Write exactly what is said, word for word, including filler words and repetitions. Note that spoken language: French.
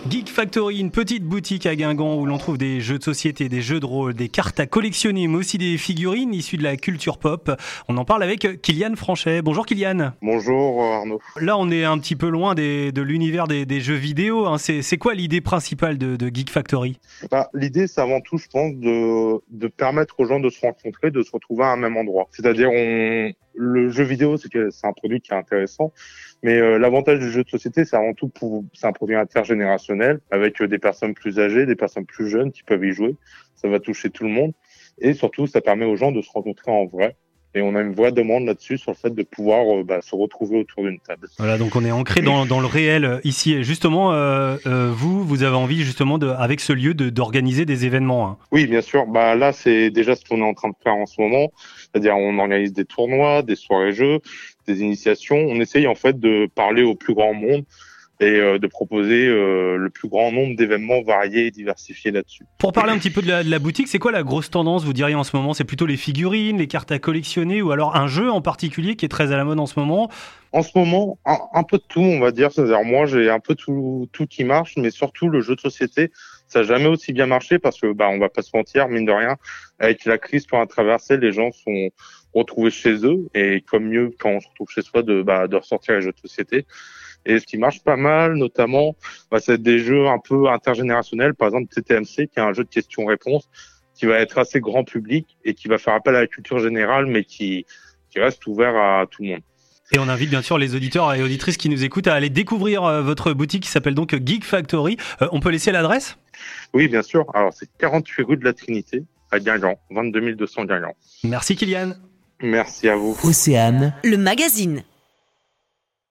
Geek Factory, une petite boutique à Guingamp où l'on trouve des jeux de société, des jeux de rôle, des cartes à collectionner, mais aussi des figurines issues de la culture pop. On en parle avec Kylian Franchet. Bonjour Kylian. Bonjour Arnaud. Là, on est un petit peu loin des, de l'univers des, des jeux vidéo. Hein. C'est, c'est quoi l'idée principale de, de Geek Factory ? Bah, l'idée, c'est avant tout, je pense, de, de permettre aux gens de se rencontrer, de se retrouver à un même endroit. C'est-à-dire, on, le jeu vidéo, c'est que c'est un produit qui est intéressant, mais euh, l'avantage du jeu de société, c'est avant tout pour, c'est un produit intergénérationnel avec euh, des personnes plus âgées, des personnes plus jeunes qui peuvent y jouer. Ça va toucher tout le monde et surtout, ça permet aux gens de se rencontrer en vrai. Et on a une vraie demande là-dessus sur le fait de pouvoir euh, bah, se retrouver autour d'une table. Voilà, donc on est ancré dans, dans le réel ici. Et justement, euh, euh, vous, vous avez envie justement de, avec ce lieu de, d'organiser des événements. Hein. Oui, bien sûr. Bah là, c'est déjà ce qu'on est en train de faire en ce moment. C'est-à-dire, on organise des tournois, des soirées-jeux, des initiations. On essaye en fait de parler au plus grand monde et euh, de proposer euh, le plus grand nombre d'événements variés et diversifiés là-dessus. Pour parler un petit peu de la, de la boutique, c'est quoi la grosse tendance, vous diriez en ce moment ? C'est plutôt les figurines, les cartes à collectionner ou alors un jeu en particulier qui est très à la mode en ce moment ? En ce moment, un, un peu de tout, on va dire. C'est-à-dire, moi, j'ai un peu tout, tout qui marche, mais surtout le jeu de société, ça n'a jamais aussi bien marché parce que, bah, on va pas se mentir, mine de rien, avec la crise qu'on a traversée, les gens sont retrouvés chez eux et comme mieux quand on se retrouve chez soi de, bah, de ressortir les jeux de société. Et ce qui marche pas mal, notamment, bah, c'est des jeux un peu intergénérationnels. Par exemple, T T M C, qui est un jeu de questions-réponses, qui va être assez grand public et qui va faire appel à la culture générale, mais qui, qui reste ouvert à tout le monde. Et on invite bien sûr les auditeurs et auditrices qui nous écoutent à aller découvrir euh, votre boutique qui s'appelle donc Geek Factory. Euh, on peut laisser l'adresse ? Oui, bien sûr. Alors, c'est quarante-huit rue de la Trinité, à Guingamp, vingt-deux mille deux cents Guingamp. Merci Kylian. Merci à vous. Océane, le magazine.